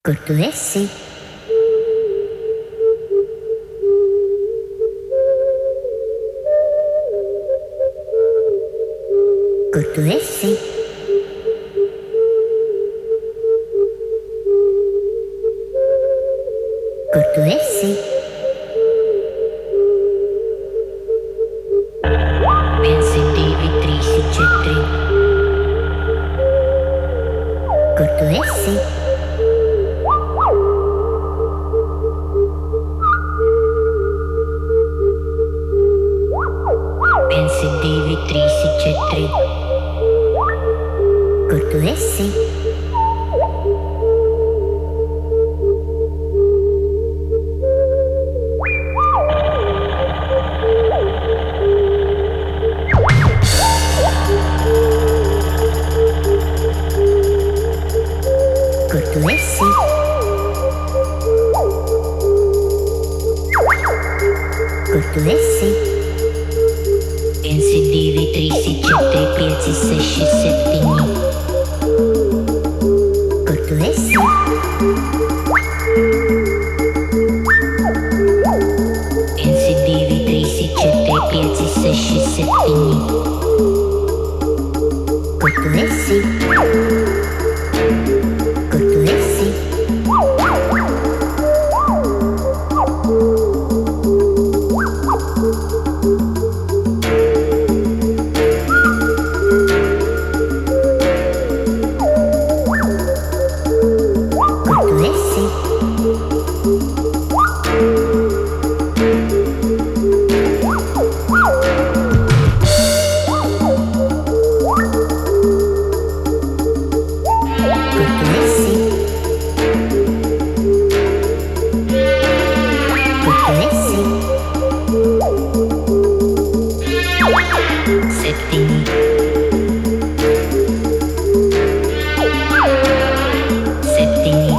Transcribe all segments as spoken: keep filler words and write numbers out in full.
Portuguese. Portuguese. Portuguese. Pensitivitri cetri. Portuguese. Pensitivitri cetri. Portuguese. Portuguese. Portuguese. Pensitivitri cetri pieci sesci settini. Portuguese. Pensitivitri cetri pieci sesci settini. Portuguese. Portuguese. Settini. Settini.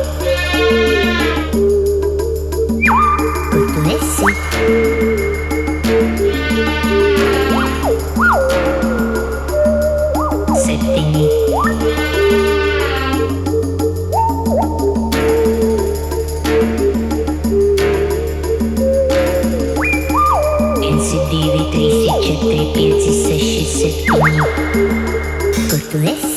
Portuguese. Settini. Pensitivitri cetri pieci sesci settini. Portuguese.